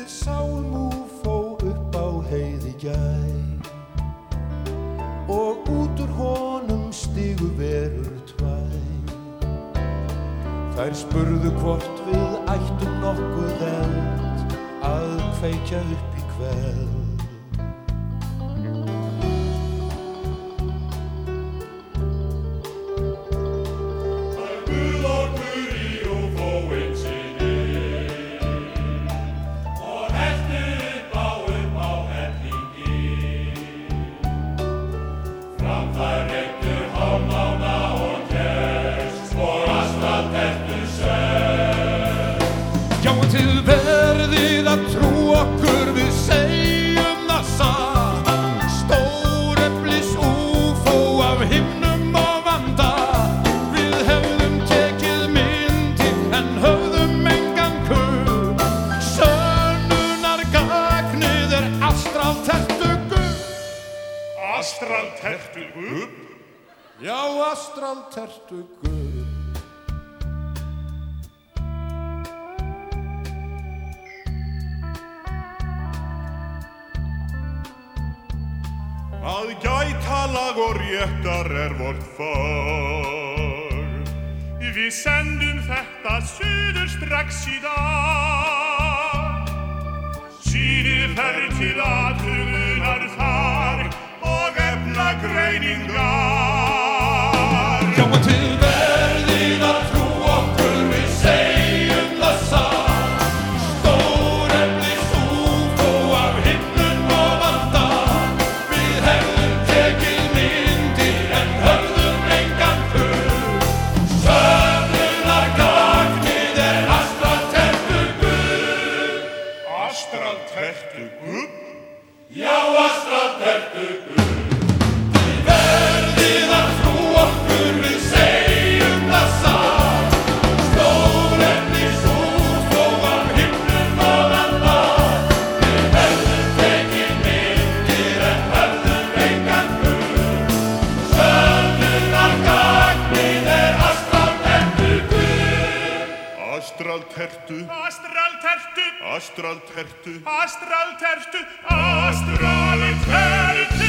Við sáum UFO upp á heiði gær og út úr honum stigu verur tvær. Þær spurðu hvort við ættum nokkuð eld að kveikja upp í kveld. Þið verðið að trúa okkur, við segjum það satt. Stóreflis UFO af himnum og vanda. Við hefðum tekið myndir en höfðum engan kubb. Sönnunargagnið astraltertugubb. Astraltertugubb? Já, astraltertugubb. Að gæta lag og réttar vort fag. Við sendum þetta suður strax í dag. Sýnið ferð til athugunar þar og efnagreiningar. Já, þið verðið að trúa okkur, við segjum það satt. Stóreflis UFO af himnum og vanda. Astraltertugubb? Já, astraltertugubb. Þið verðið að trúa okkur, við segjum það satt. Stóreflis UFO af himnum og vanda. Við hefðum tekið myndir en höfðum engan kubb. Sönnunargagnið astraltertugubb. Astraltertu? Astraltertu? Astraltertu? Astraltertu? Astraltertu?